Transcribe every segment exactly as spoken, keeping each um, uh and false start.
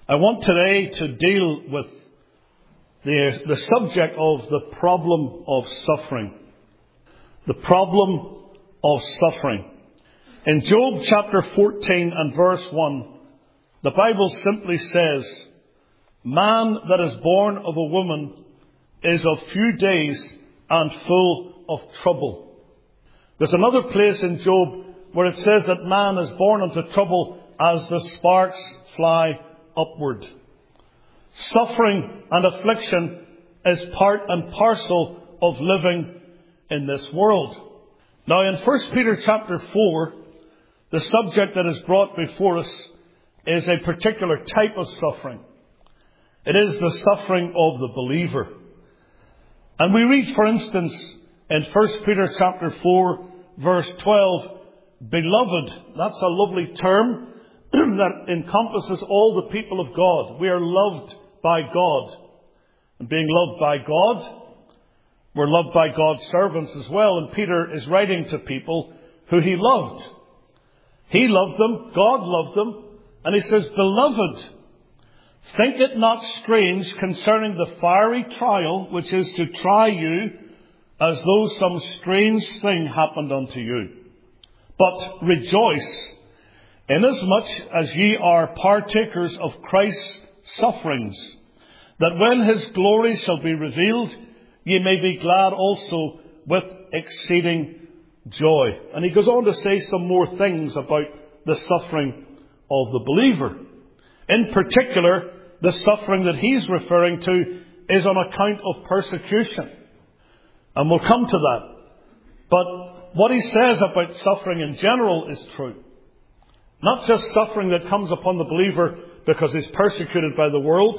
I want today to deal with the, the subject of the problem of suffering. The problem of suffering. In Job chapter fourteen and verse one, the Bible simply says, "Man that is born of a woman is of few days and full of trouble." There's another place in Job where it says that man is born into trouble as the sparks fly upward. Suffering and affliction is part and parcel of living in this world. Now in First Peter chapter four, the subject that is brought before us is a particular type of suffering. It is the suffering of the believer. And we read, for instance, in First Peter chapter four, verse twelve, "Beloved," that's a lovely term that encompasses all the people of God. We are loved by God. And being loved by God, we're loved by God's servants as well. And Peter is writing to people who he loved. He loved them, God loved them, and he says, "Beloved, think it not strange concerning the fiery trial which is to try you, as though some strange thing happened unto you. But rejoice, inasmuch as ye are partakers of Christ's sufferings, that when his glory shall be revealed, ye may be glad also with exceeding joy." And he goes on to say some more things about the suffering of the believer. In particular, the suffering that he's referring to is on account of persecution. And we'll come to that. But what he says about suffering in general is true. Not just suffering that comes upon the believer because he's persecuted by the world,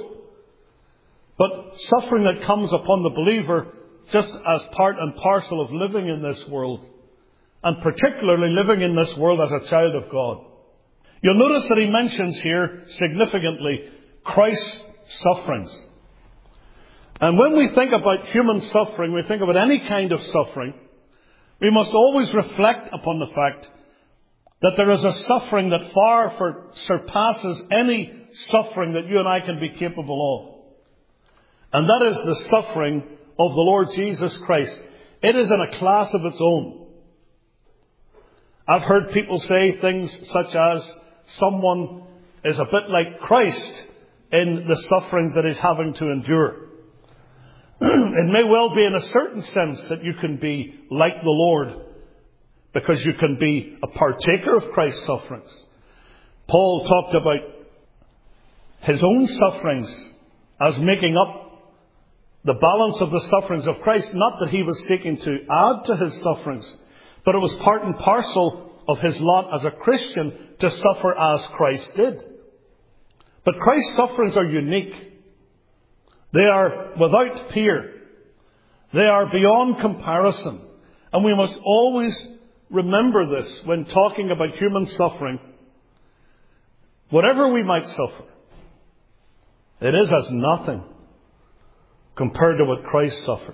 but suffering that comes upon the believer just as part and parcel of living in this world, and particularly living in this world as a child of God. You'll notice that he mentions here significantly Christ's sufferings. And when we think about human suffering, we think about any kind of suffering, we must always reflect upon the fact that there is a suffering that far for, surpasses any suffering that you and I can be capable of. And that is the suffering of the Lord Jesus Christ. It is in a class of its own. I've heard people say things such as someone is a bit like Christ in the sufferings that he's having to endure. It may well be in a certain sense that you can be like the Lord because you can be a partaker of Christ's sufferings. Paul talked about his own sufferings as making up the balance of the sufferings of Christ. Not that he was seeking to add to his sufferings, but it was part and parcel of his lot as a Christian to suffer as Christ did. But Christ's sufferings are unique. They are without peer. They are beyond comparison. And we must always remember this when talking about human suffering. Whatever we might suffer, it is as nothing compared to what Christ suffered.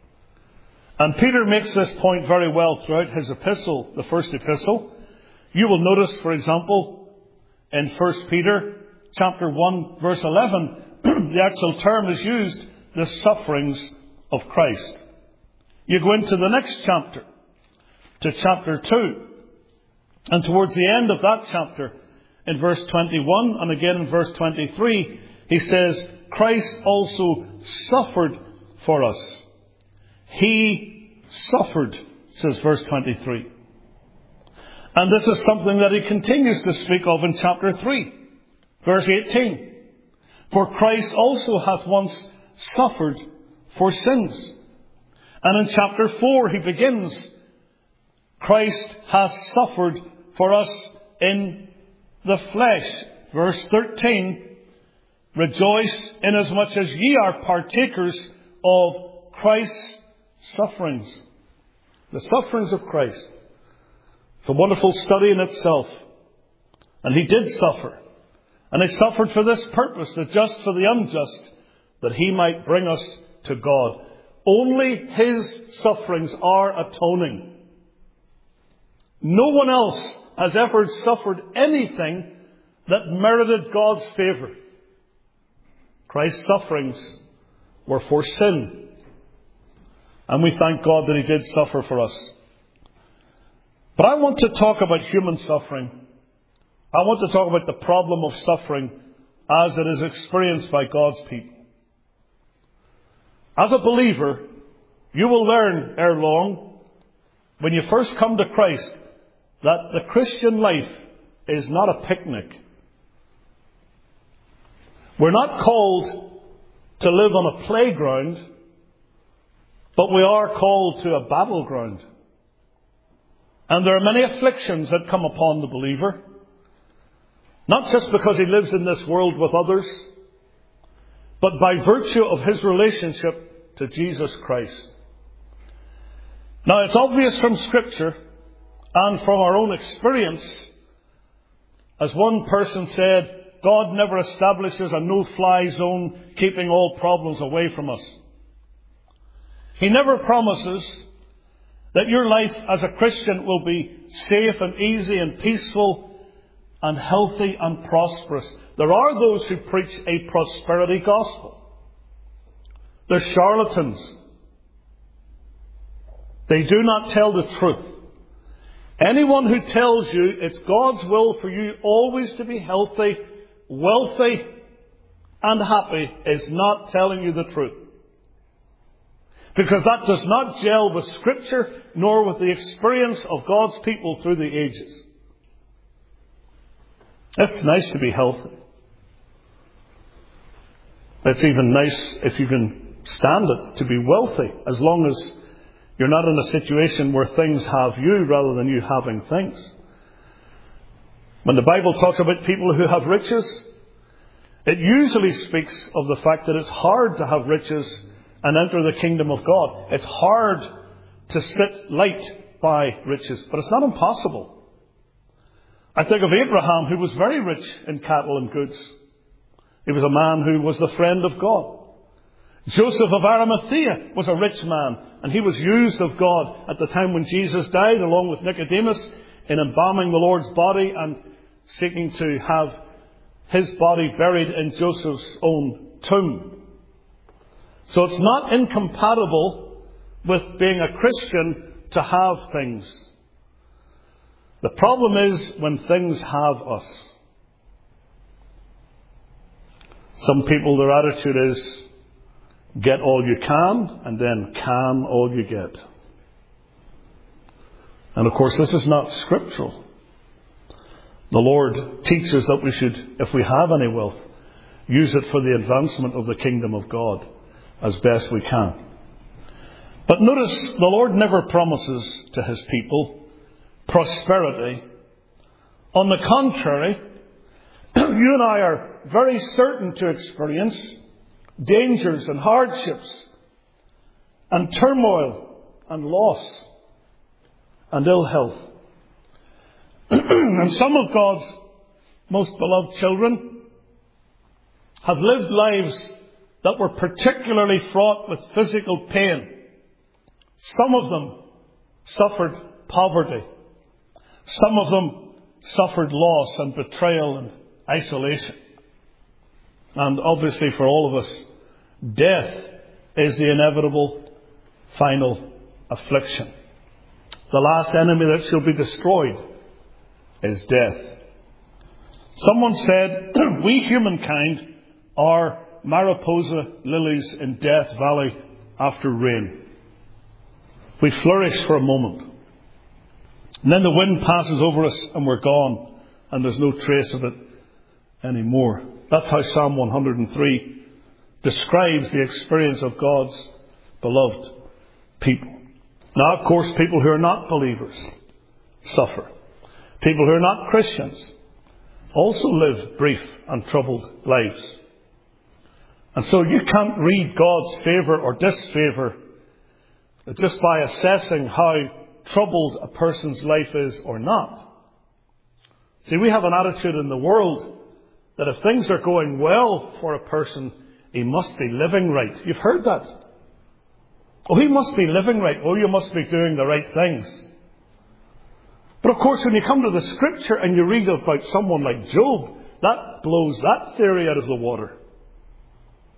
And Peter makes this point very well throughout his epistle, the first epistle. You will notice, for example, in First Peter chapter one, verse eleven, the actual term is used, the sufferings of Christ. You go into the next chapter, to chapter two. And towards the end of that chapter, in verse twenty-one and again in verse twenty-three, he says, Christ also suffered for us. He suffered, says verse twenty-three. And this is something that he continues to speak of in chapter three, verse eighteen. For Christ also hath once suffered for sins. And in chapter four he begins, Christ hath suffered for us in the flesh. Verse thirteen, rejoice inasmuch as ye are partakers of Christ's sufferings. The sufferings of Christ. It's a wonderful study in itself. And he did suffer. And he suffered for this purpose, the just for the unjust, that he might bring us to God. Only his sufferings are atoning. No one else has ever suffered anything that merited God's favour. Christ's sufferings were for sin. And we thank God that he did suffer for us. But I want to talk about human suffering. I want to talk about the problem of suffering as it is experienced by God's people. As a believer, you will learn ere long, when you first come to Christ, that the Christian life is not a picnic. We're not called to live on a playground, but we are called to a battleground. And there are many afflictions that come upon the believer, not just because he lives in this world with others, but by virtue of his relationship to Jesus Christ. Now, it's obvious from Scripture and from our own experience, as one person said, God never establishes a no-fly zone keeping all problems away from us. He never promises that your life as a Christian will be safe and easy and peaceful and healthy and prosperous. There are those who preach a prosperity gospel. They're charlatans. They do not tell the truth. Anyone who tells you it's God's will for you always to be healthy, wealthy, and happy is not telling you the truth. Because that does not gel with Scripture nor with the experience of God's people through the ages. It's nice to be healthy. It's even nice if you can stand it to be wealthy, as long as you're not in a situation where things have you rather than you having things. When the Bible talks about people who have riches, it usually speaks of the fact that it's hard to have riches and enter the kingdom of God. It's hard to sit light by riches, but it's not impossible. I think of Abraham, who was very rich in cattle and goods. He was a man who was the friend of God. Joseph of Arimathea was a rich man, and he was used of God at the time when Jesus died, along with Nicodemus, in embalming the Lord's body and seeking to have his body buried in Joseph's own tomb. So it's not incompatible with being a Christian to have things. The problem is when things have us. Some people, their attitude is, get all you can, and then can all you get. And of course, this is not scriptural. The Lord teaches that we should, if we have any wealth, use it for the advancement of the kingdom of God as best we can. But notice, the Lord never promises to his people prosperity. On the contrary, you and I are very certain to experience dangers and hardships and turmoil and loss and ill health. And some of God's most beloved children have lived lives that were particularly fraught with physical pain. Some of them suffered poverty. Some of them suffered loss and betrayal and isolation. And obviously for all of us, death is the inevitable final affliction. The last enemy that shall be destroyed is death. Someone said, we humankind are Mariposa lilies in Death Valley after rain. We flourish for a moment. And then the wind passes over us and we're gone. And there's no trace of it anymore. That's how Psalm one hundred three describes the experience of God's beloved people. Now, of course, people who are not believers suffer. People who are not Christians also live brief and troubled lives. And so you can't read God's favour or disfavour just by assessing how troubled a person's life is or not. See, we have an attitude in the world that if things are going well for a person, he must be living right. You've heard that. Oh, he must be living right. Oh, you must be doing the right things. But of course, when you come to the Scripture and you read about someone like Job, that blows that theory out of the water.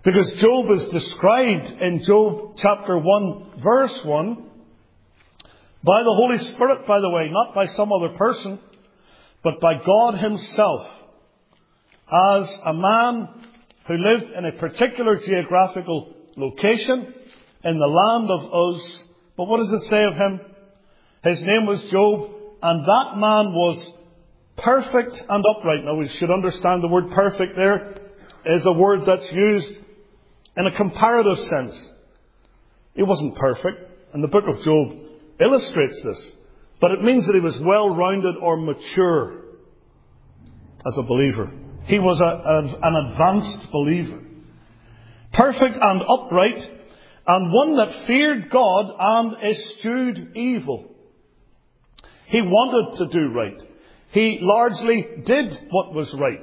Because Job is described in Job chapter one, verse one, by the Holy Spirit, by the way, not by some other person, but by God himself, as a man who lived in a particular geographical location in the land of Uz. But what does it say of him? His name was Job, and that man was perfect and upright. Now we should understand the word perfect there is a word that's used in a comparative sense. He wasn't perfect, and the book of Job illustrates this. But it means that he was well-rounded or mature as a believer. He was a, a, an advanced believer. Perfect and upright, and one that feared God and eschewed evil. He wanted to do right. He largely did what was right.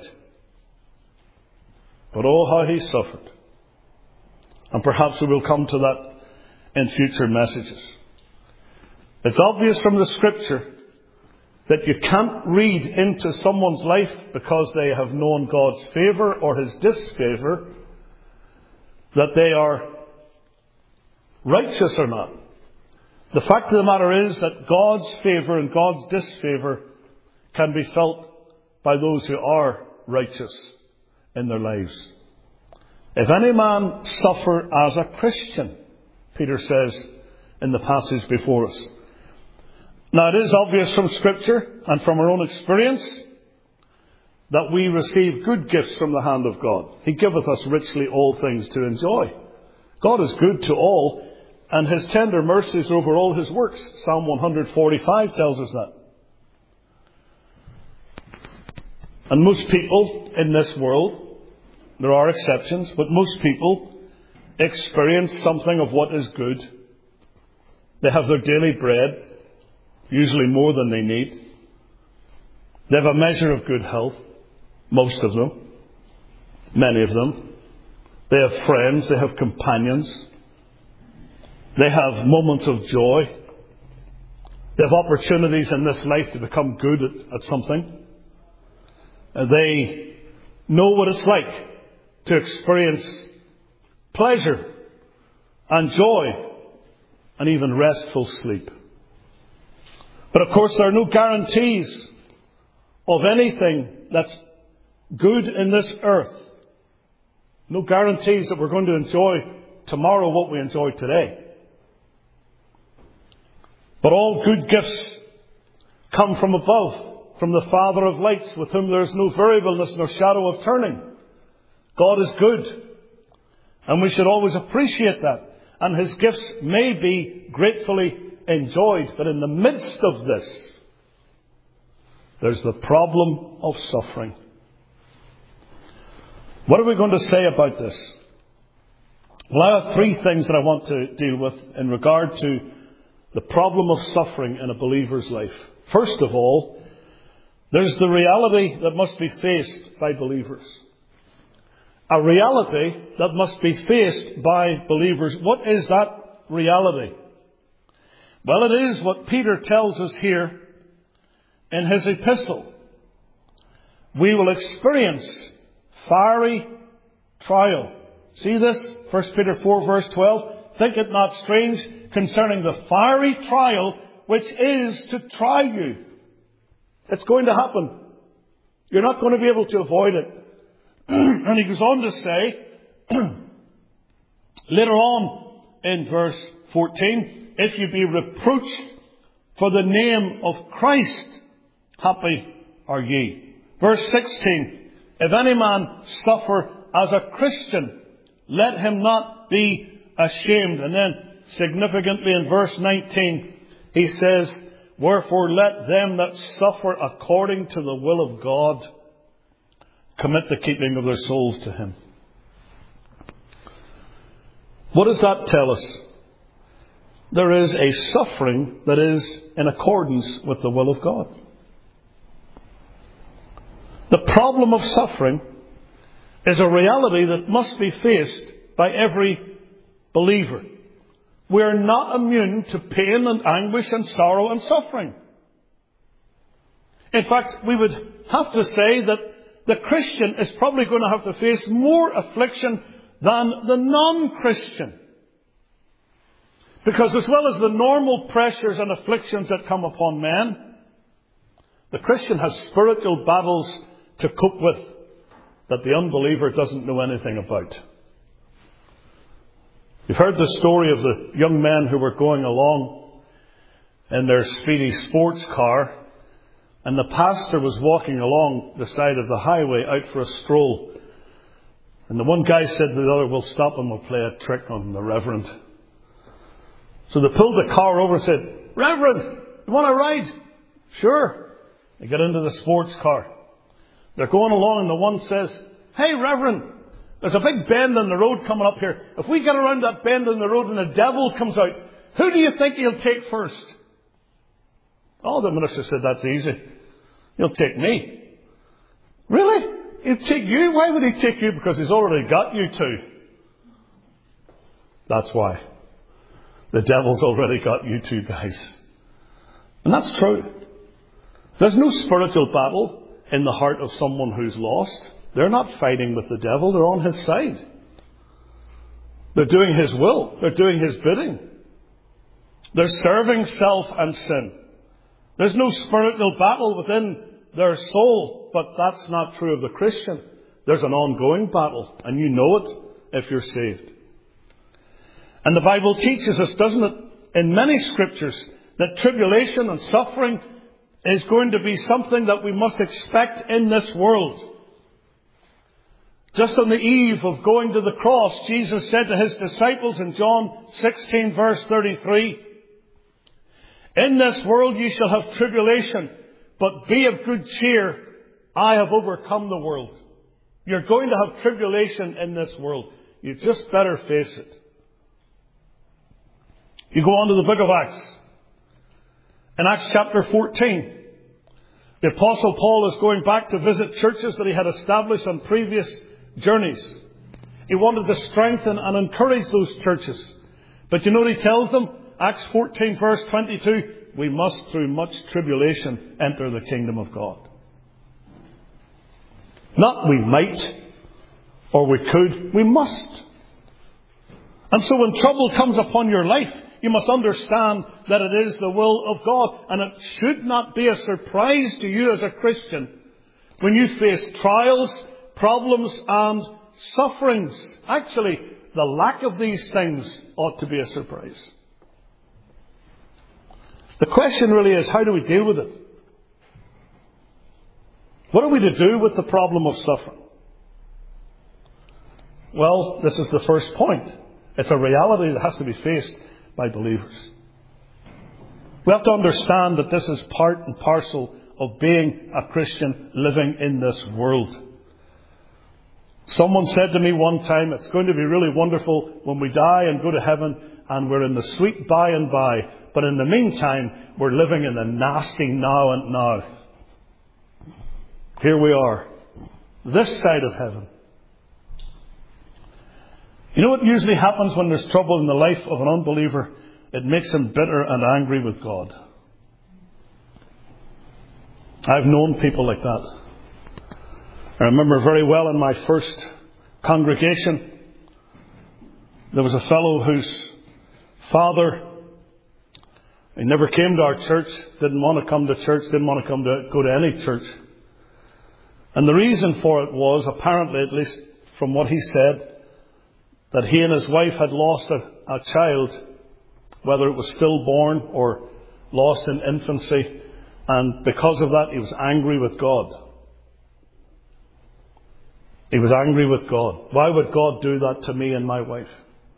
But oh, how he suffered. And perhaps we will come to that in future messages. It's obvious from the Scripture that you can't read into someone's life because they have known God's favour or his disfavour that they are righteous or not. The fact of the matter is that God's favour and God's disfavour can be felt by those who are righteous in their lives. If any man suffer as a Christian, Peter says in the passage before us. Now it is obvious from Scripture and from our own experience that we receive good gifts from the hand of God. He giveth us richly all things to enjoy. God is good to all, and his tender mercies are over all his works. Psalm one forty-five tells us that. And most people in this world, there are exceptions, but most people experience something of what is good. They have their daily bread, usually more than they need. They have a measure of good health, most of them, many of them. They have friends, they have companions. They have moments of joy. They have opportunities in this life to become good at, at something. And they know what it's like to experience pleasure and joy and even restful sleep. But of course there are no guarantees of anything that's good in this earth. No guarantees that we're going to enjoy tomorrow what we enjoy today. But all good gifts come from above, from the Father of lights, with whom there is no variableness nor shadow of turning. God is good, and we should always appreciate that. And his gifts may be gratefully enjoyed, but in the midst of this, there's the problem of suffering. What are we going to say about this? Well, I have three things that I want to deal with in regard to the problem of suffering in a believer's life. First of all, there's the reality that must be faced by believers. A reality that must be faced by believers. What is that reality? Well, it is what Peter tells us here in his epistle. We will experience fiery trial. See this? First Peter four verse twelve. Think it not strange concerning the fiery trial which is to try you. It's going to happen. You're not going to be able to avoid it. And he goes on to say, later on in verse fourteen, if you be reproached for the name of Christ, happy are ye. Verse sixteen, if any man suffer as a Christian, let him not be ashamed. And then significantly in verse nineteen, he says, wherefore let them that suffer according to the will of God commit the keeping of their souls to him. What does that tell us? There is a suffering that is in accordance with the will of God. The problem of suffering is a reality that must be faced by every believer. We are not immune to pain and anguish and sorrow and suffering. In fact, we would have to say that the Christian is probably going to have to face more affliction than the non-Christian. Because as well as the normal pressures and afflictions that come upon men, the Christian has spiritual battles to cope with that the unbeliever doesn't know anything about. You've heard the story of the young men who were going along in their speedy sports car, and the pastor was walking along the side of the highway out for a stroll. And the one guy said to the other, "We'll stop and we'll play a trick on the Reverend." So they pulled the car over and said, "Reverend, you want to ride?" "Sure." They get into the sports car. They're going along and the one says, "Hey, Reverend, there's a big bend in the road coming up here. If we get around that bend in the road and the devil comes out, who do you think he'll take first?" Oh, the minister said, "That's easy. He'll take me." "Really? He'll take you? Why would he take you?" "Because he's already got you two." That's why. The devil's already got you two guys. And that's true. There's no spiritual battle in the heart of someone who's lost. They're not fighting with the devil. They're on his side. They're doing his will. They're doing his bidding. They're serving self and sin. There's no spiritual battle within their soul, but that's not true of the Christian. There's an ongoing battle, and you know it if you're saved. And the Bible teaches us, doesn't it, in many scriptures, that tribulation and suffering is going to be something that we must expect in this world. Just on the eve of going to the cross, Jesus said to his disciples in John sixteen verse thirty-three, "In this world you shall have tribulation, but be of good cheer. I have overcome the world." You're going to have tribulation in this world. You just better face it. You go on to the book of Acts. In Acts chapter fourteen, the Apostle Paul is going back to visit churches that he had established on previous journeys. He wanted to strengthen and encourage those churches. But you know what he tells them? Acts fourteen verse twenty-two, "We must through much tribulation enter the kingdom of God." Not we might or we could, we must. And so when trouble comes upon your life, you must understand that it is the will of God. And it should not be a surprise to you as a Christian when you face trials, problems and sufferings. Actually, the lack of these things ought to be a surprise. The question really is, how do we deal with it? What are we to do with the problem of suffering? Well, this is the first point. It's a reality that has to be faced by believers. We have to understand that this is part and parcel of being a Christian living in this world. Someone said to me one time, it's going to be really wonderful when we die and go to heaven and we're in the sweet by and by. But in the meantime, we're living in the nasty now and now. Here we are, this side of heaven. You know what usually happens when there's trouble in the life of an unbeliever? It makes him bitter and angry with God. I've known people like that. I remember very well in my first congregation, there was a fellow whose father, he never came to our church, didn't want to come to church, didn't want to come to go to any church. And the reason for it was, apparently, at least from what he said, that he and his wife had lost a, a child, whether it was stillborn or lost in infancy. And because of that, he was angry with God. He was angry with God. Why would God do that to me and my wife?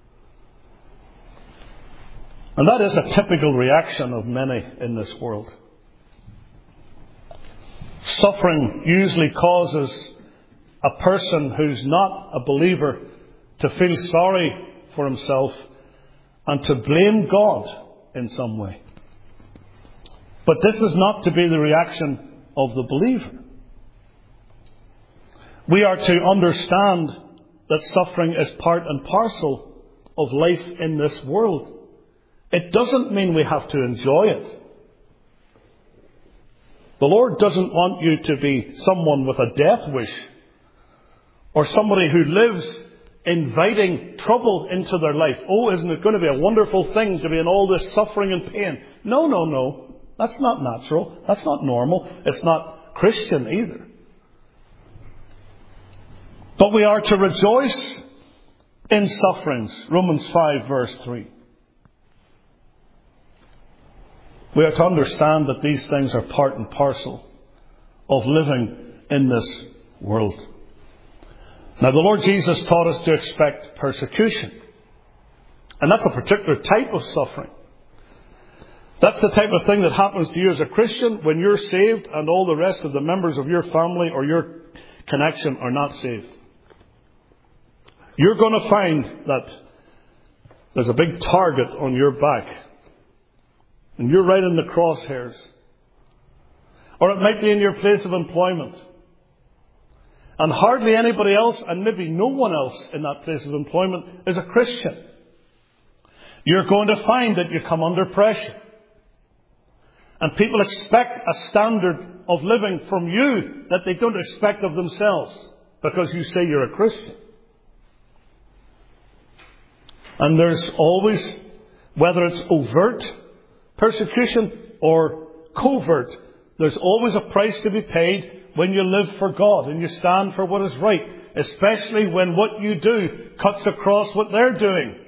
And that is a typical reaction of many in this world. Suffering usually causes a person who's not a believer to feel sorry for himself and to blame God in some way. But this is not to be the reaction of the believer. We are to understand that suffering is part and parcel of life in this world. It doesn't mean we have to enjoy it. The Lord doesn't want you to be someone with a death wish or somebody who lives inviting trouble into their life. Oh, isn't it going to be a wonderful thing to be in all this suffering and pain? No, no, no. That's not natural. That's not normal. It's not Christian either. But we are to rejoice in sufferings. Romans five verse three. We are to understand that these things are part and parcel of living in this world. Now, the Lord Jesus taught us to expect persecution. And that's a particular type of suffering. That's the type of thing that happens to you as a Christian when you're saved and all the rest of the members of your family or your connection are not saved. You're going to find that there's a big target on your back. And you're right in the crosshairs. Or it might be in your place of employment. And hardly anybody else, and maybe no one else in that place of employment, is a Christian. You're going to find that you come under pressure. And people expect a standard of living from you that they don't expect of themselves because you say you're a Christian. And there's always, whether it's overt persecution or covert, there's always a price to be paid when you live for God and you stand for what is right, especially when what you do cuts across what they're doing.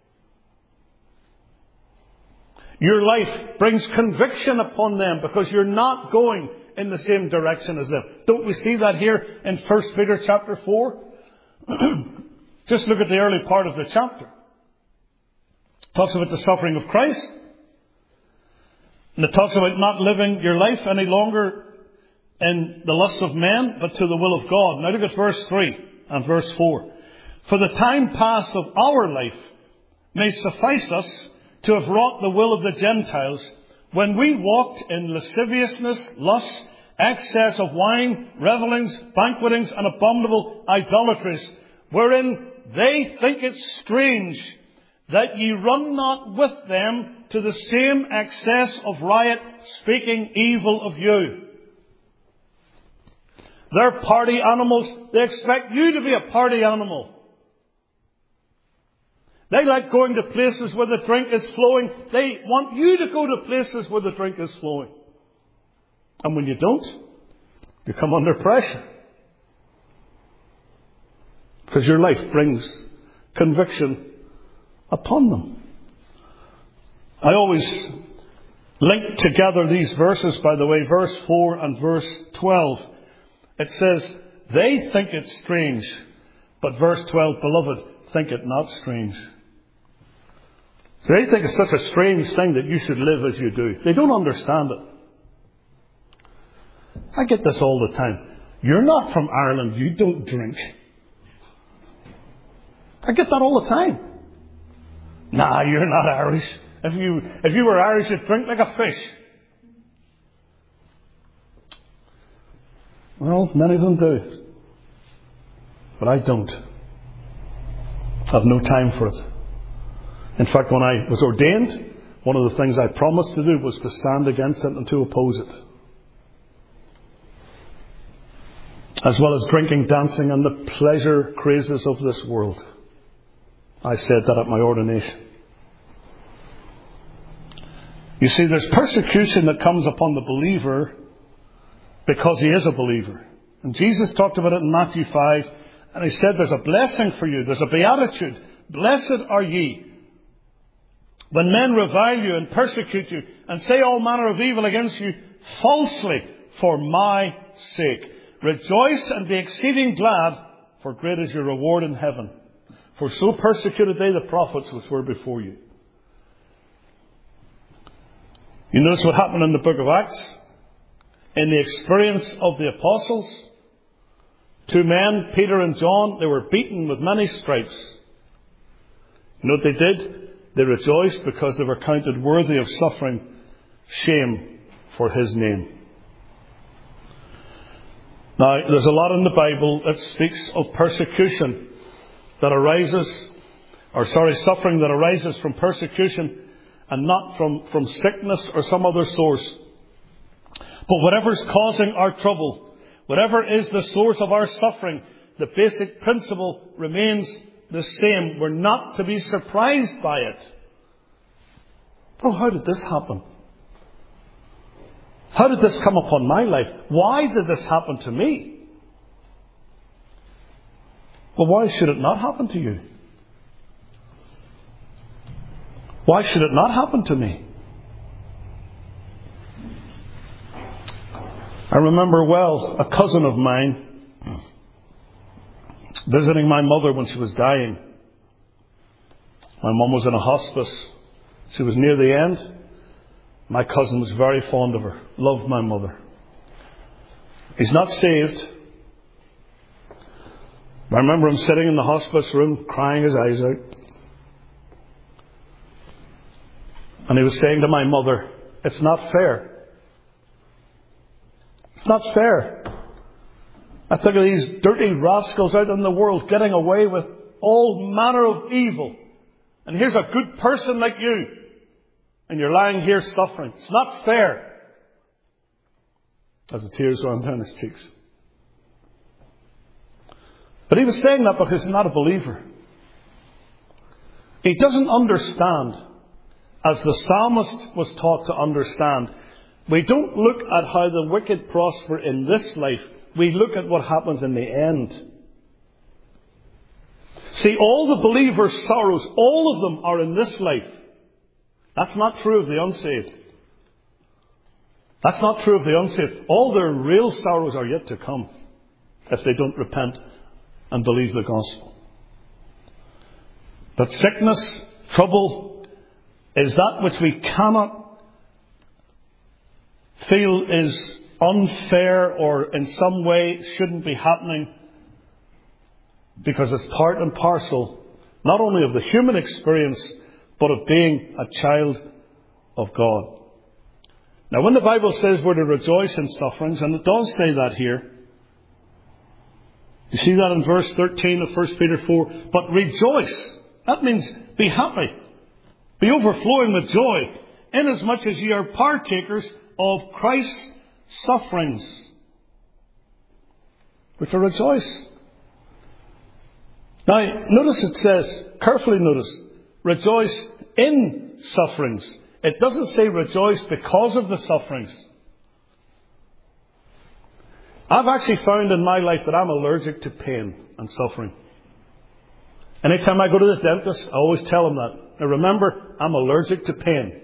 Your life brings conviction upon them because you're not going in the same direction as them. Don't we see that here in First Peter chapter four? Just look at the early part of the chapter. It talks about the suffering of Christ. And it talks about not living your life any longer in the lusts of men, but to the will of God. Now look at verse three and verse four. For the time past of our life may suffice us to have wrought the will of the Gentiles, when we walked in lasciviousness, lust, excess of wine, revellings, banquetings, and abominable idolatries, wherein they think it strange that ye run not with them to the same excess of riot, speaking evil of you. They're party animals. They expect you to be a party animal. They like going to places where the drink is flowing. They want you to go to places where the drink is flowing. And when you don't, you come under pressure. Because your life brings conviction upon them. I always link together these verses, by the way, verse four and verse twelve. It says, they think it strange, but verse twelve, beloved, think it not strange. They think it's such a strange thing that you should live as you do. They don't understand it. I get this all the time. You're not from Ireland, you don't drink. I get that all the time. Nah, you're not Irish. If you, if you were Irish, you'd drink like a fish. Well, many of them do. But I don't. I've no time for it. In fact, when I was ordained, one of the things I promised to do was to stand against it and to oppose it. As well as drinking, dancing, and the pleasure crazes of this world. I said that at my ordination. You see, there's persecution that comes upon the believer because he is a believer. And Jesus talked about it in Matthew five, and he said there's a blessing for you, there's a beatitude. Blessed are ye when men revile you and persecute you and say all manner of evil against you falsely for my sake. Rejoice and be exceeding glad, for great is your reward in heaven. For so persecuted they the prophets which were before you. You notice what happened in the book of Acts? In the experience of the apostles, two men, Peter and John, they were beaten with many stripes. You know what they did? They rejoiced because they were counted worthy of suffering shame for his name. Now, there's a lot in the Bible that speaks of persecution that arises, or sorry, suffering that arises from persecution and not from, from sickness or some other source. But whatever's causing our trouble, whatever is the source of our suffering, the basic principle remains the same. We're not to be surprised by it. Oh, how did this happen? How did this come upon my life? Why did this happen to me? Well, why should it not happen to you? Why should it not happen to me? I remember well a cousin of mine visiting my mother when she was dying. My mum was in a hospice. She was near the end. My cousin was very fond of her, loved my mother. He's not saved. I remember him sitting in the hospice room, crying his eyes out. And he was saying to my mother, it's not fair. It's not fair. I think of these dirty rascals out in the world getting away with all manner of evil. And here's a good person like you. And you're lying here suffering. It's not fair. As the tears ran down his cheeks. But he was saying that because he's not a believer. He doesn't understand, as the psalmist was taught to understand. We don't look at how the wicked prosper in this life. We look at what happens in the end. See, all the believers' sorrows, all of them are in this life. That's not true of the unsaved. That's not true of the unsaved. All their real sorrows are yet to come if they don't repent and believe the gospel. But sickness, trouble, is that which we cannot feel is unfair or in some way shouldn't be happening, because it's part and parcel not only of the human experience but of being a child of God. Now, when the Bible says we're to rejoice in sufferings, and it does say that here, you see that in verse thirteen of First Peter four, but rejoice. That means be happy. Be overflowing with joy, inasmuch as ye are partakers of Christ's sufferings. We're to rejoice. Now, notice it says, carefully notice, rejoice in sufferings. It doesn't say rejoice because of the sufferings. I've actually found in my life that I'm allergic to pain and suffering. Anytime I go to the dentist, I always tell them that. Now remember, I'm allergic to pain.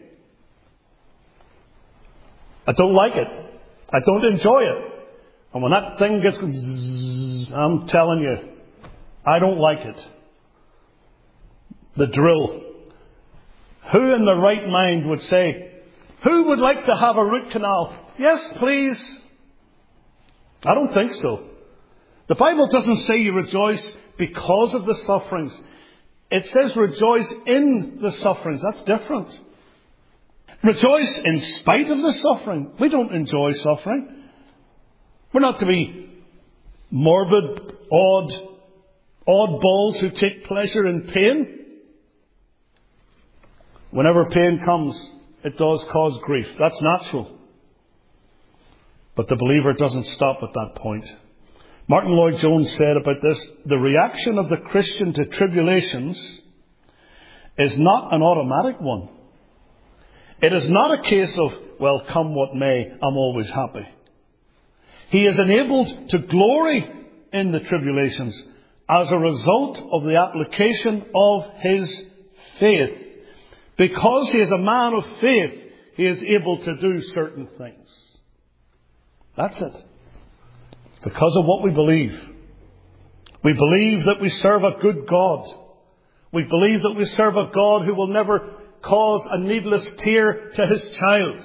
I don't like it. I don't enjoy it. And when that thing gets, I'm telling you, I don't like it. The drill. Who in their right mind would say, who would like to have a root canal? Yes, please. I don't think so. The Bible doesn't say you rejoice because of the sufferings. It says rejoice in the sufferings. That's different. Rejoice in spite of the suffering. We don't enjoy suffering. We're not to be morbid, odd, oddballs who take pleasure in pain. Whenever pain comes, it does cause grief. That's natural. But the believer doesn't stop at that point. Martin Lloyd-Jones said about this, the reaction of the Christian to tribulations is not an automatic one. It is not a case of, well, come what may, I'm always happy. He is enabled to glory in the tribulations as a result of the application of his faith. Because he is a man of faith, he is able to do certain things. That's it. It's because of what we believe. We believe that we serve a good God. We believe that we serve a God who will never cause a needless tear to his child.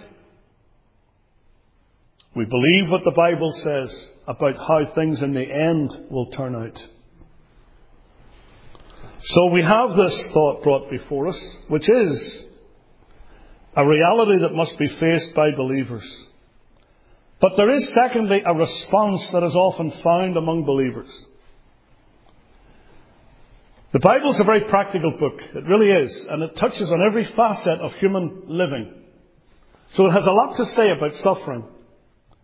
We believe what the Bible says about how things in the end will turn out. So we have this thought brought before us, which is a reality that must be faced by believers. But there is, secondly, a response that is often found among believers. The Bible is a very practical book. It really is. And it touches on every facet of human living. So it has a lot to say about suffering.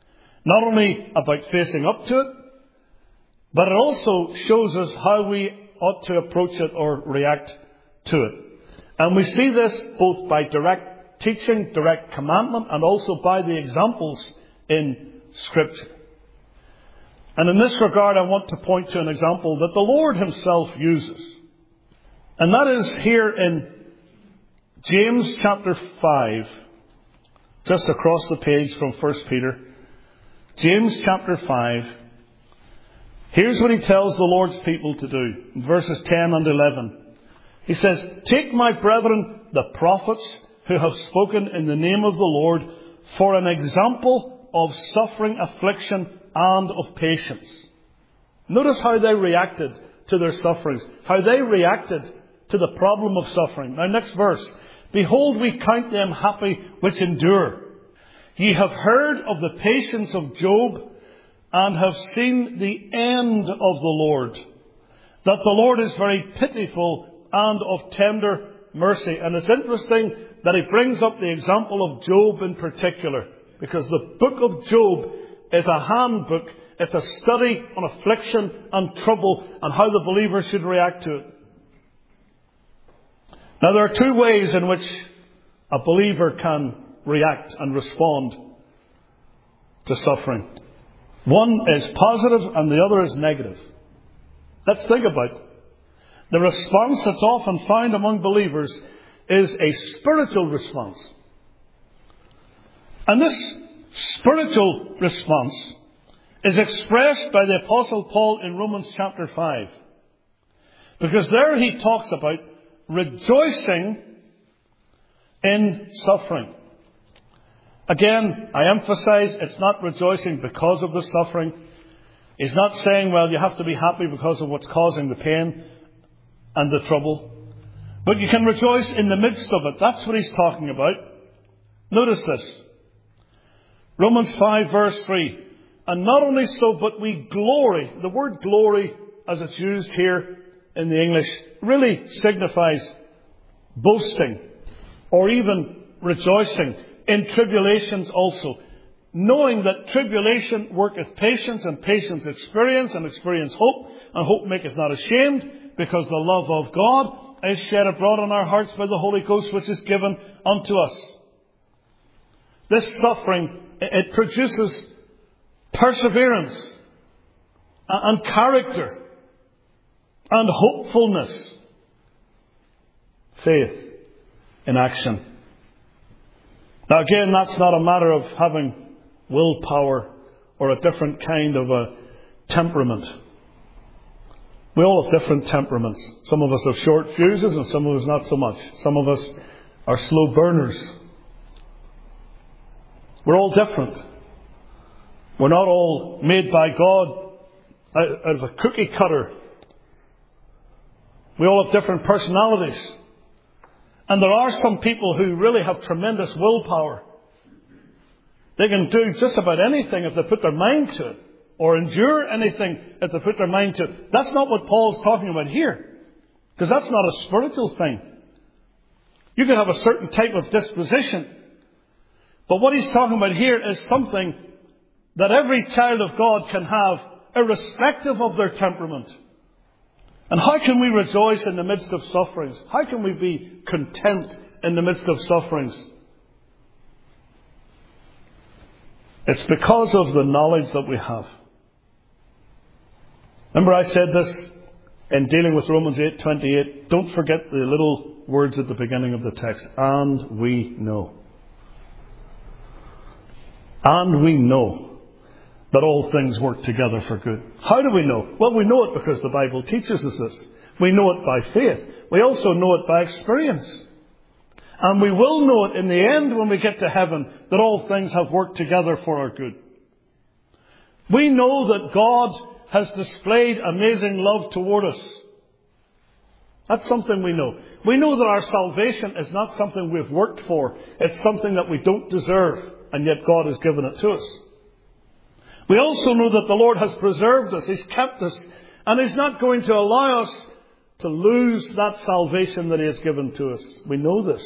Not only about facing up to it, but it also shows us how we ought to approach it or react to it. And we see this both by direct teaching, direct commandment, and also by the examples in Scripture. And in this regard, I want to point to an example that the Lord himself uses. And that is here in James chapter five, just across the page from First Peter. James chapter five. Here's what he tells the Lord's people to do. In verses ten and eleven. He says, "Take my brethren, the prophets, who have spoken in the name of the Lord, for an example of suffering, affliction, and of patience." Notice how they reacted to their sufferings. How they reacted to the problem of suffering. Now, next verse. "Behold, we count them happy which endure. Ye have heard of the patience of Job, and have seen the end of the Lord, that the Lord is very pitiful and of tender mercy." And it's interesting that he brings up the example of Job in particular, because the book of Job is a handbook. It's a study on affliction and trouble and how the believer should react to it. Now, there are two ways in which a believer can react and respond to suffering. One is positive and the other is negative. Let's think about it. The response that's often found among believers is a spiritual response. And this spiritual response is expressed by the Apostle Paul in Romans chapter five. Because there he talks about rejoicing in suffering. Again, I emphasize, it's not rejoicing because of the suffering. He's not saying, well, you have to be happy because of what's causing the pain and the trouble. But you can rejoice in the midst of it. That's what he's talking about. Notice this. Romans five verse three. "And not only so, but we glory." The word glory, as it's used here in the English, really signifies boasting or even rejoicing in tribulations also, knowing that tribulation worketh patience, and patience experience, and experience hope, and hope maketh not ashamed, because the love of God is shed abroad in our hearts by the Holy Ghost, which is given unto us. This suffering, it produces perseverance and character and hopefulness, faith in action. Now again, that's not a matter of having willpower or a different kind of a temperament. We all have different temperaments. Some of us have short fuses and some of us not so much. Some of us are slow burners. We're all different. We're not all made by God out of a cookie cutter. We all have different personalities. And there are some people who really have tremendous willpower. They can do just about anything if they put their mind to it, or endure anything if they put their mind to it. That's not what Paul's talking about here, because that's not a spiritual thing. You can have a certain type of disposition, but what he's talking about here is something that every child of God can have, irrespective of their temperament. And how can we rejoice in the midst of sufferings? How can we be content in the midst of sufferings? It's because of the knowledge that we have. Remember, I said this in dealing with Romans eight twenty-eight. Don't forget the little words at the beginning of the text. And we know. And we know that all things work together for good. How do we know? Well, we know it because the Bible teaches us this. We know it by faith. We also know it by experience. And we will know it in the end when we get to heaven, that all things have worked together for our good. We know that God has displayed amazing love toward us. That's something we know. We know that our salvation is not something we've worked for. It's something that we don't deserve, and yet God has given it to us. We also know that the Lord has preserved us. He's kept us. And He's not going to allow us to lose that salvation that He has given to us. We know this.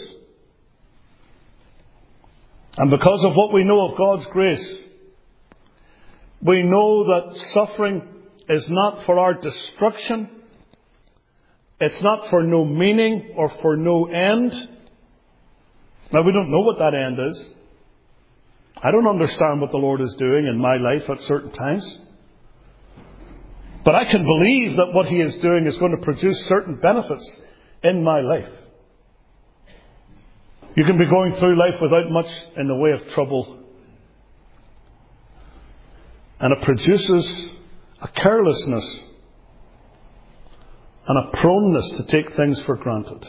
And because of what we know of God's grace, we know that suffering is not for our destruction, It's not for no meaning or for no end. Now, we don't know what that end is. I don't understand what the Lord is doing in my life at certain times. But I can believe that what He is doing is going to produce certain benefits in my life. You can be going through life without much in the way of trouble. And it produces a carelessness and a proneness to take things for granted.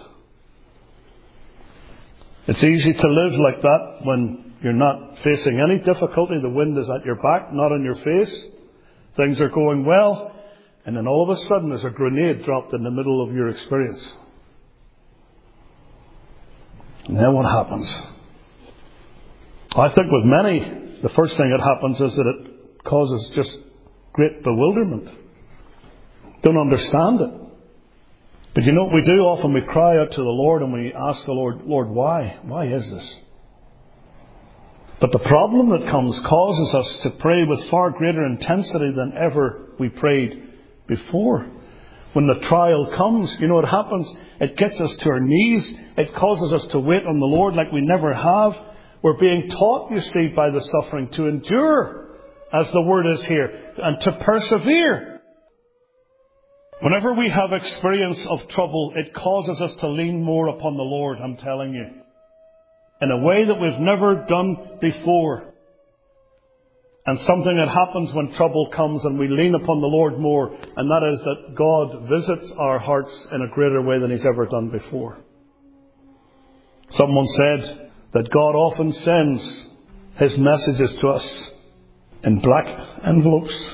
It's easy to live like that when you're not facing any difficulty. The wind is at your back, not on your face. Things are going well. And then all of a sudden there's a grenade dropped in the middle of your experience. And then what happens? I think with many, the first thing that happens is that it causes just great bewilderment. Don't understand it. But you know what we do? Often we cry out to the Lord and we ask the Lord, Lord, why? Why is this? But the problem that comes causes us to pray with far greater intensity than ever we prayed before. When the trial comes, you know what happens? It gets us to our knees. It causes us to wait on the Lord like we never have. We're being taught, you see, by the suffering to endure, as the word is here, and to persevere. Whenever we have experience of trouble, it causes us to lean more upon the Lord, I'm telling you, in a way that we've never done before. And something that happens when trouble comes and we lean upon the Lord more, and that is that God visits our hearts in a greater way than He's ever done before. Someone said that God often sends His messages to us in black envelopes.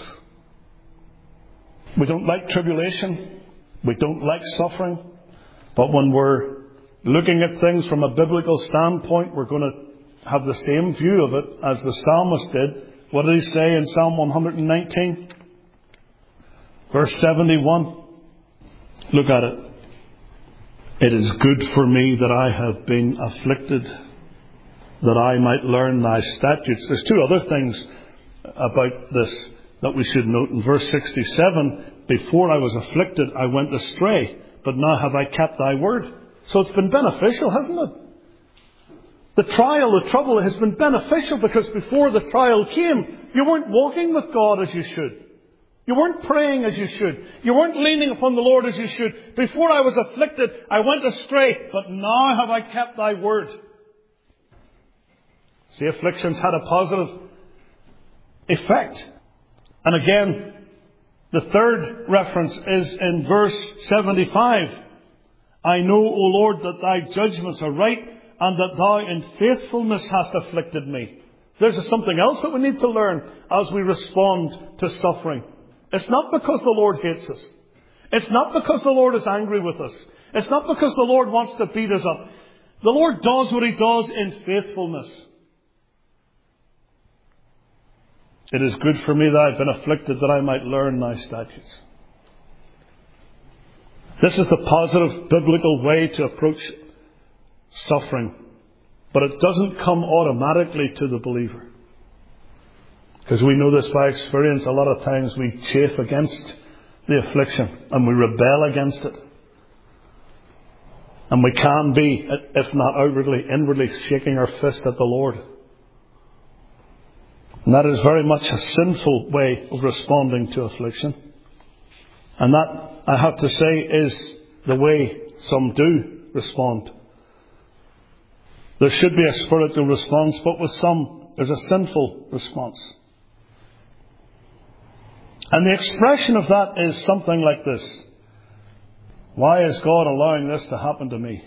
We don't like tribulation. We don't like suffering. But when we're looking at things from a biblical standpoint, we're going to have the same view of it as the psalmist did. What did he say in Psalm one nineteen? Verse seventy-one. Look at it. It is good for me that I have been afflicted, that I might learn thy statutes. There's two other things about this that we should note. In verse sixty-seven, before I was afflicted, I went astray, but now have I kept thy word. So it's been beneficial, hasn't it? The trial, the trouble has been beneficial, because before the trial came, you weren't walking with God as you should. You weren't praying as you should. You weren't leaning upon the Lord as you should. Before I was afflicted, I went astray, but now have I kept thy word. See, afflictions had a positive effect. And again, the third reference is in verse seventy-five. I know, O Lord, that thy judgments are right, and that thou in faithfulness hast afflicted me. There's something else that we need to learn as we respond to suffering. It's not because the Lord hates us. It's not because the Lord is angry with us. It's not because the Lord wants to beat us up. The Lord does what He does in faithfulness. It is good for me that I've been afflicted, that I might learn thy statutes. This is the positive biblical way to approach suffering. But it doesn't come automatically to the believer. Because we know this by experience. A lot of times we chafe against the affliction and we rebel against it. And we can be, if not outwardly, inwardly shaking our fist at the Lord. And that is very much a sinful way of responding to affliction. And that, I have to say, is the way some do respond. There should be a spiritual response, but with some, there's a sinful response. And the expression of that is something like this. Why is God allowing this to happen to me?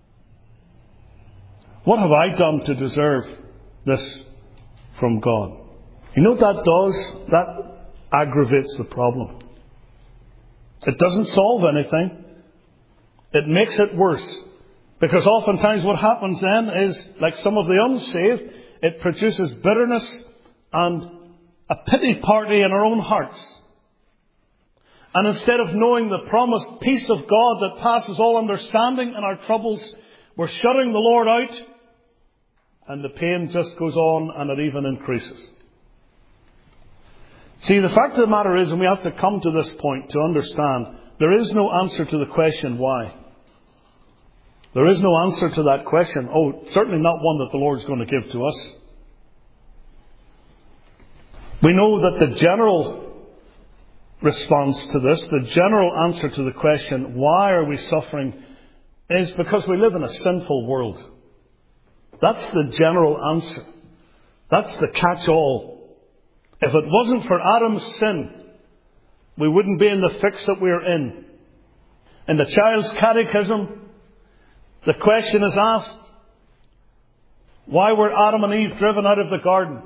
What have I done to deserve this from God? You know what that does? That aggravates the problem. It doesn't solve anything. It makes it worse. Because oftentimes what happens then is, like some of the unsaved, it produces bitterness and a pity party in our own hearts. And instead of knowing the promised peace of God that passes all understanding in our troubles, we're shutting the Lord out, and the pain just goes on and it even increases. See, the fact of the matter is, and we have to come to this point to understand, there is no answer to the question why. There is no answer to that question. Oh, certainly not one that the Lord's going to give to us. We know that the general response to this, the general answer to the question, why are we suffering, is because we live in a sinful world. That's the general answer. That's the catch-all. If it wasn't for Adam's sin, we wouldn't be in the fix that we're in. In the Child's Catechism, the question is asked, why were Adam and Eve driven out of the garden?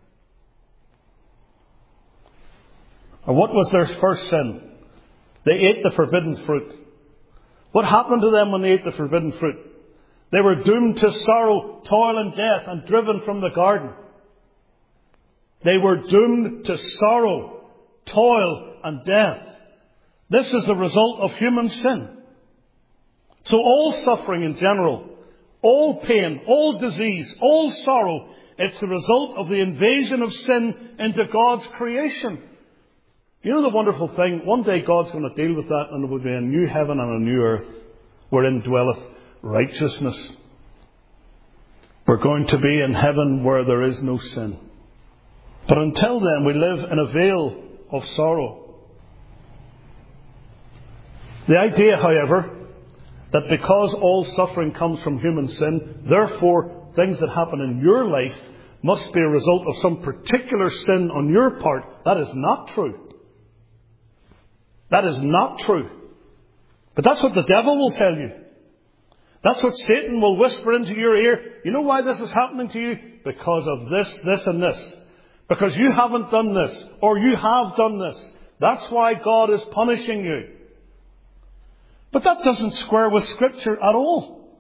Or what was their first sin? They ate the forbidden fruit. What happened to them when they ate the forbidden fruit? They were doomed to sorrow, toil and death and driven from the garden. They were doomed to sorrow, toil and death. This is the result of human sin. So all suffering in general, all pain, all disease, all sorrow, it's the result of the invasion of sin into God's creation. You know the wonderful thing? One day God's going to deal with that, and there will be a new heaven and a new earth wherein dwelleth righteousness. We're going to be in heaven where there is no sin. But until then, we live in a veil of sorrow. The idea, however, that because all suffering comes from human sin, therefore things that happen in your life must be a result of some particular sin on your part, that is not true. That is not true. But that's what the devil will tell you. That's what Satan will whisper into your ear. You know why this is happening to you? Because of this, this and this. Because you haven't done this, or you have done this. That's why God is punishing you. But that doesn't square with Scripture at all.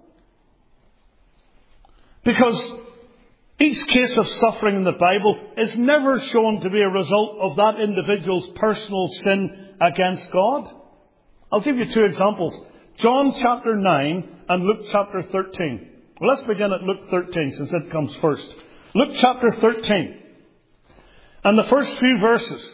Because each case of suffering in the Bible is never shown to be a result of that individual's personal sin against God. I'll give you two examples. John chapter nine and Luke chapter thirteen. Well, let's begin at Luke thirteen since it comes first. Luke chapter thirteen. And the first few verses.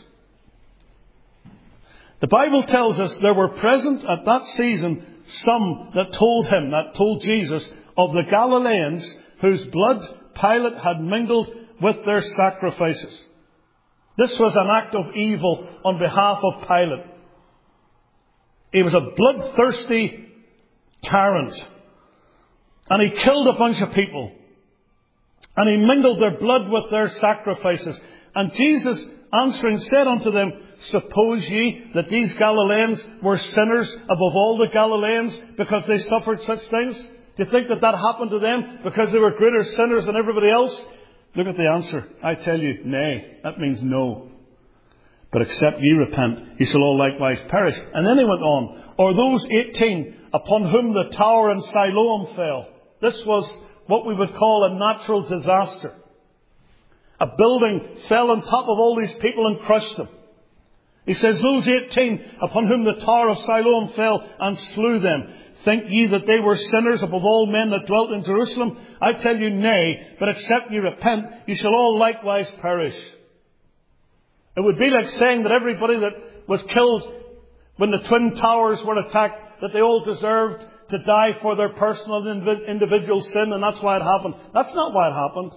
The Bible tells us there were present at that season some that told him, that told Jesus, of the Galileans whose blood Pilate had mingled with their sacrifices. This was an act of evil on behalf of Pilate. He was a bloodthirsty tyrant. And he killed a bunch of people. And he mingled their blood with their sacrifices. And Jesus, answering, said unto them, suppose ye that these Galileans were sinners above all the Galileans because they suffered such things? Do you think that that happened to them because they were greater sinners than everybody else? Look at the answer. I tell you, nay. That means no. But except ye repent, ye shall all likewise perish. And then he went on. Or those eighteen upon whom the tower in Siloam fell. This was what we would call a natural disaster. A building fell on top of all these people and crushed them. He says, those eighteen upon whom the tower of Siloam fell and slew them. Think ye that they were sinners above all men that dwelt in Jerusalem? I tell you, nay, but except ye repent, ye shall all likewise perish. It would be like saying that everybody that was killed when the Twin Towers were attacked, that they all deserved to die for their personal individual sin, and that's why it happened. That's not why it happened.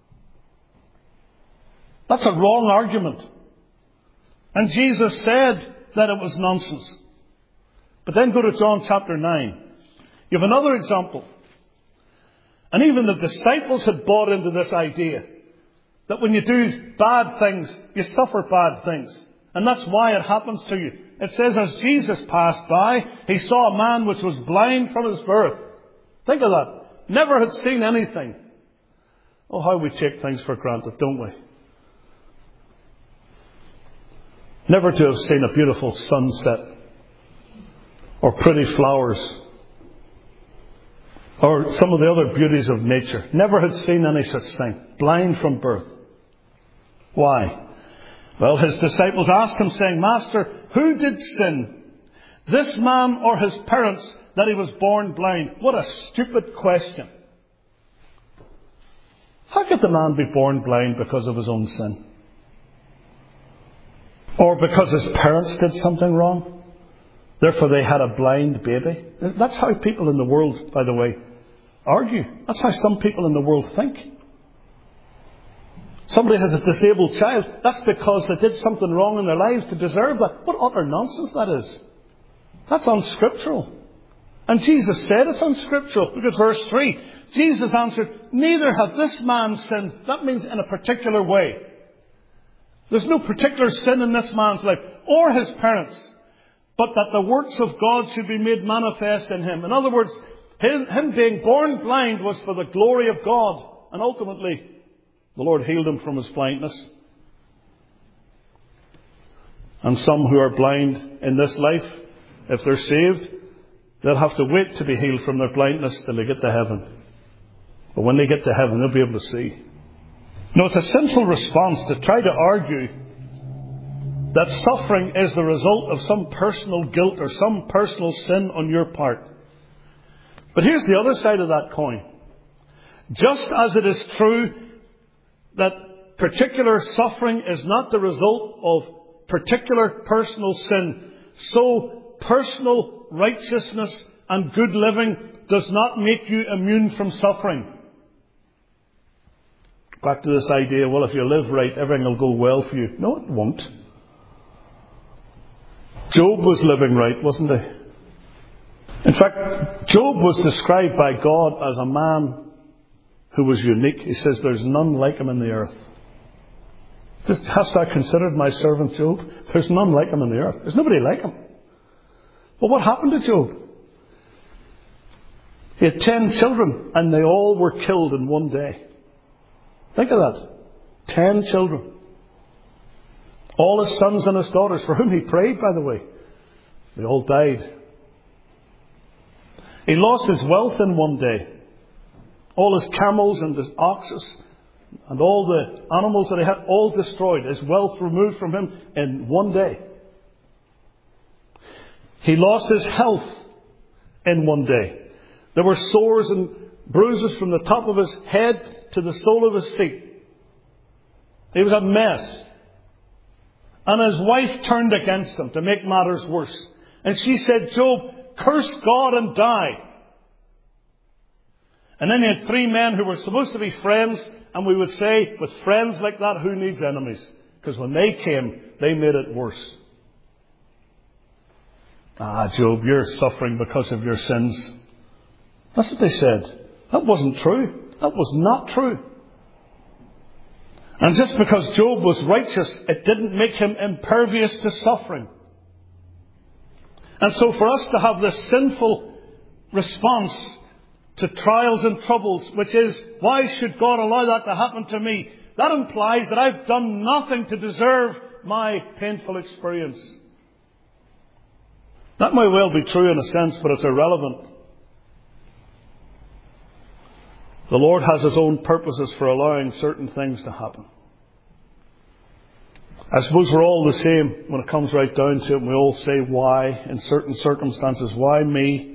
That's a wrong argument. And Jesus said that it was nonsense. But then go to John chapter nine. You have another example. And even the disciples had bought into this idea that when you do bad things, you suffer bad things. And that's why it happens to you. It says, as Jesus passed by, he saw a man which was blind from his birth. Think of that. Never had seen anything. Oh, how we take things for granted, don't we? Never to have seen a beautiful sunset, or pretty flowers, or some of the other beauties of nature. Never had seen any such thing. Blind from birth. Why? Well, his disciples asked him, saying, Master, who did sin, this man or his parents, that he was born blind? What a stupid question. How could the man be born blind because of his own sin? Or because his parents did something wrong? Therefore they had a blind baby. That's how people in the world, by the way, argue. That's how some people in the world think. Somebody has a disabled child. That's because they did something wrong in their lives to deserve that. What utter nonsense that is. That's unscriptural. And Jesus said it's unscriptural. Look at verse three. Jesus answered, neither hath this man sinned. That means in a particular way. There's no particular sin in this man's life or his parents, but that the works of God should be made manifest in him. In other words, him, him being born blind was for the glory of God. And ultimately, the Lord healed him from his blindness. And some who are blind in this life, if they're saved, they'll have to wait to be healed from their blindness till they get to heaven. But when they get to heaven, they'll be able to see. No, it's a sinful response to try to argue that suffering is the result of some personal guilt or some personal sin on your part. But here's the other side of that coin. Just as it is true that particular suffering is not the result of particular personal sin, so personal righteousness and good living does not make you immune from suffering. Back to this idea, well, if you live right, everything will go well for you. No, it won't. Job was living right, wasn't he? In fact, Job was described by God as a man who was unique. He says, there's none like him in the earth. Just, hast thou considered my servant Job? There's none like him in the earth. There's nobody like him. Well, what happened to Job? He had ten children, and they all were killed in one day. Think of that. Ten children. All his sons and his daughters, for whom he prayed, by the way, they all died. He lost his wealth in one day. All his camels and his oxes and all the animals that he had, all destroyed. His wealth removed from him in one day. He lost his health in one day. There were sores and bruises from the top of his head to the sole of his feet. He was a mess. And his wife turned against him to make matters worse. And she said, Job, curse God and die. And then he had three men who were supposed to be friends. And we would say, with friends like that, who needs enemies? Because when they came, they made it worse. Ah, Job, you're suffering because of your sins. That's what they said. That wasn't true. That was not true. And just because Job was righteous, it didn't make him impervious to suffering. And so for us to have this sinful response to trials and troubles, which is, why should God allow that to happen to me? That implies that I've done nothing to deserve my painful experience. That may well be true in a sense, but it's irrelevant. The Lord has His own purposes for allowing certain things to happen. I suppose we're all the same when it comes right down to it. We all say why in certain circumstances. Why me?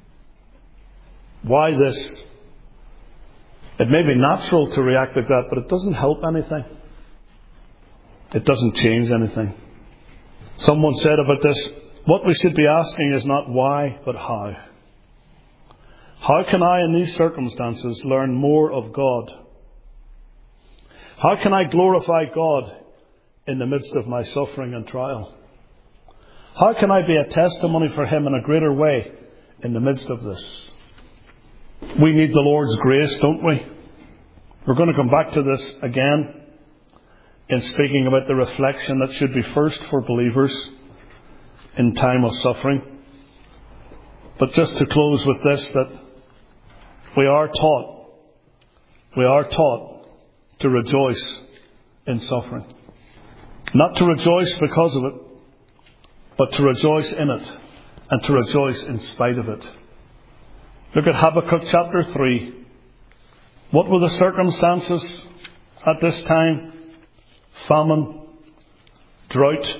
Why this? It may be natural to react like that, but it doesn't help anything. It doesn't change anything. Someone said about this, what we should be asking is not why, but how. How can I, in these circumstances, learn more of God? How can I glorify God in the midst of my suffering and trial? How can I be a testimony for Him in a greater way in the midst of this? We need the Lord's grace, don't we? We're going to come back to this again in speaking about the reflection that should be first for believers in time of suffering. But just to close with this, that we are taught, we are taught to rejoice in suffering. Not to rejoice because of it, but to rejoice in it and to rejoice in spite of it. Look at Habakkuk chapter three. What were the circumstances at this time? Famine, drought,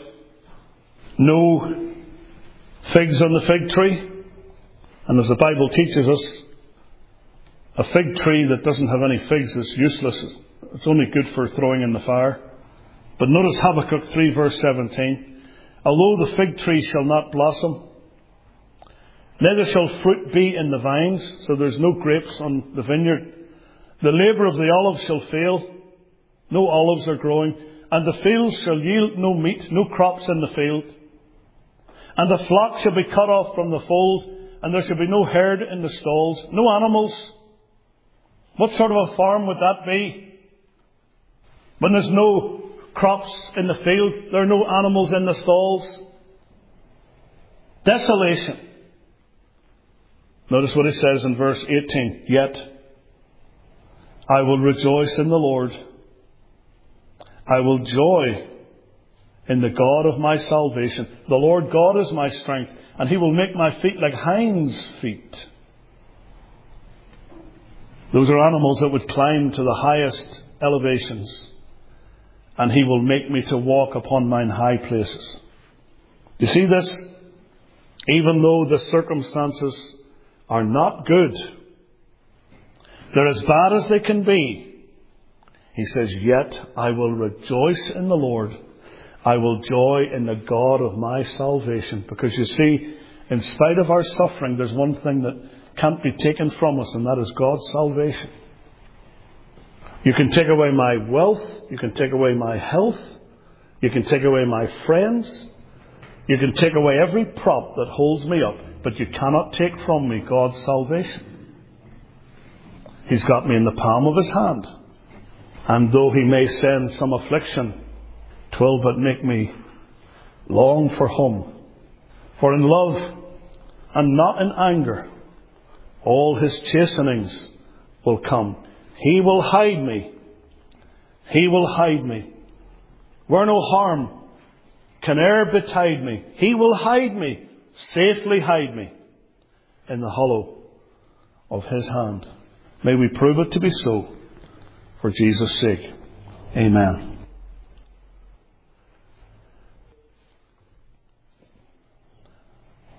no figs on the fig tree. And as the Bible teaches us, a fig tree that doesn't have any figs is useless. It's only good for throwing in the fire. But notice Habakkuk three verse seventeen. Although the fig tree shall not blossom, Neither shall fruit be in the vines, so there's no grapes on the vineyard. The labour of the olive shall fail, no olives are growing, and the fields shall yield no meat, no crops in the field. And the flock shall be cut off from the fold, and there shall be no herd in the stalls, no animals. What sort of a farm would that be? When there's no crops in the field, there are no animals in the stalls. Desolation. Notice what he says in verse eighteen. Yet I will rejoice in the Lord. I will joy in the God of my salvation. The Lord God is my strength, and he will make my feet like hinds' feet. Those are animals that would climb to the highest elevations, and he will make me to walk upon mine high places. You see this? Even though the circumstances are not good, they're as bad as they can be, he says, yet I will rejoice in the Lord. I will joy in the God of my salvation. Because you see, in spite of our suffering, there's one thing that can't be taken from us, and that is God's salvation. You can take away my wealth. You can take away my health. You can take away my friends. You can take away every prop that holds me up. But you cannot take from me God's salvation. He's got me in the palm of his hand. And though he may send some affliction, 'twill but make me long for home. For in love and not in anger, all his chastenings will come. He will hide me. He will hide me. Where no harm can e'er betide me. He will hide me, safely hide me, in the hollow of his hand. May we prove it to be so, for Jesus' sake. Amen.